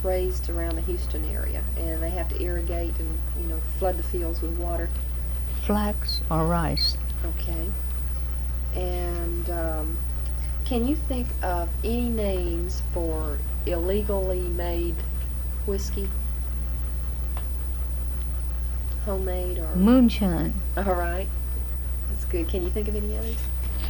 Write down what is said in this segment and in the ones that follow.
that's raised around the Houston area, and they have to irrigate and flood the fields with water. Flax or rice? Okay. And can you think of any names for illegally made whiskey? Homemade or... Moonshine. All right. That's good. Can you think of any others?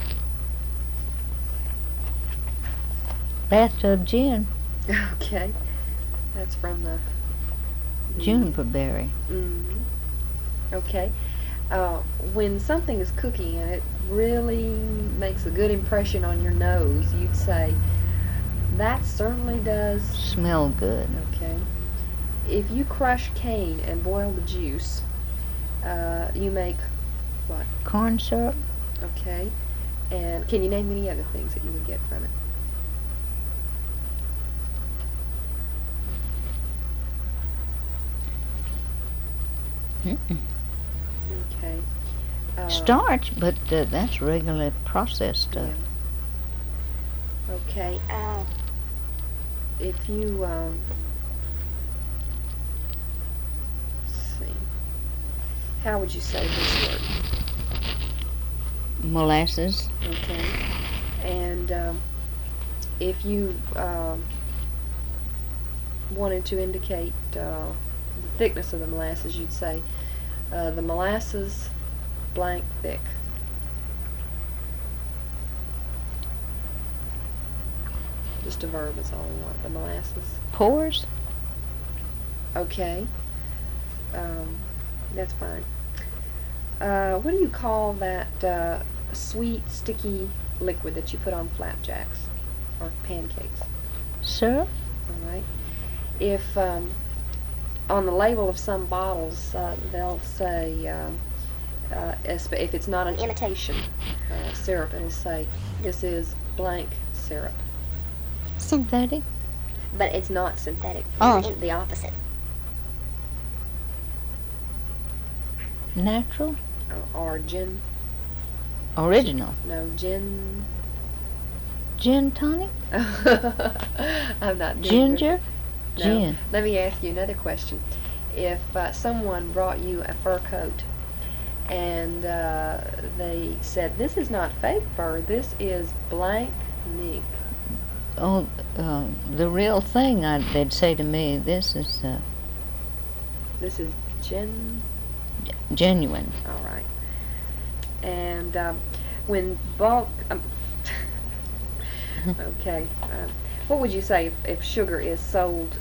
Bathtub gin. Okay. That's from the... Juniper berry. Mm-hmm. Okay. When something is cooking and it really makes a good impression on your nose, you'd say, that certainly does smell good. Okay. If you crush cane and boil the juice, you make what? Corn syrup. Okay. And can you name any other things that you would get from it? Mm-mm. Okay. Starch, but that's regular processed stuff. Yeah. Okay. If you let's see, how would you say this word? Molasses. Okay. And if you wanted to indicate the thickness of the molasses, you'd say the molasses blank thick. Just a verb is all we want. The molasses. Pores. Okay. That's fine. What do you call that sweet, sticky liquid that you put on flapjacks or pancakes? Syrup. All right. If on the label of some bottles they'll say, if it's not an imitation syrup, it'll say this is blank syrup. Synthetic. But it's not synthetic. Oh. The opposite. Natural. Or gin. Original. No, gin. Gin tonic. I'm not Ginger. No. Gin. Let me ask you another question. If someone brought you a fur coat and they said, this is not fake fur, this is blank mink. Oh, the real thing, they'd say to me, this is genuine. All right. And when bulk... okay. What would you say if sugar is sold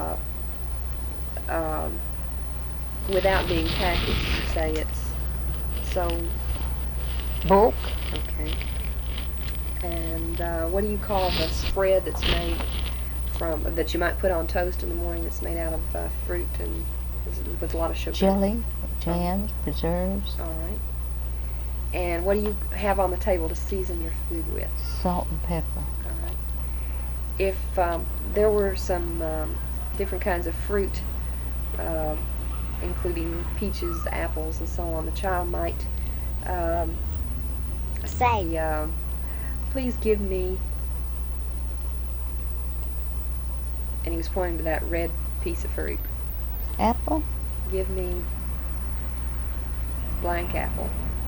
without being packaged? You say it's sold... Bulk. Okay. And what do you call the spread that's made that you might put on toast in the morning that's made out of fruit and with a lot of sugar? Jelly, jams, preserves. All right. And what do you have on the table to season your food with? Salt and pepper. All right. If there were some different kinds of fruit, including peaches, apples, and so on, the child might say, please give me, and he was pointing to that red piece of fruit. Apple? Give me blank apple.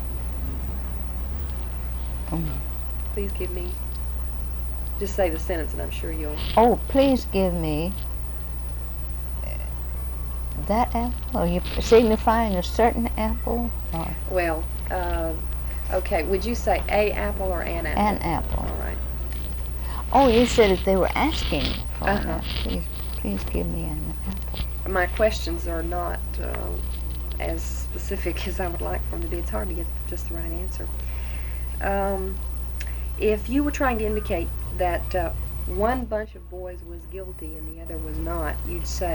Please give me, just say the sentence and I'm sure you'll... Oh, please give me that apple? Are you signifying a certain apple? Or? Well, okay, would you say a apple or an apple? An apple. All right. Oh, you said if they were asking for it. Please give me an apple. My questions are not as specific as I would like for them to be. It's hard to get just the right answer. If you were trying to indicate that one bunch of boys was guilty and the other was not, you'd say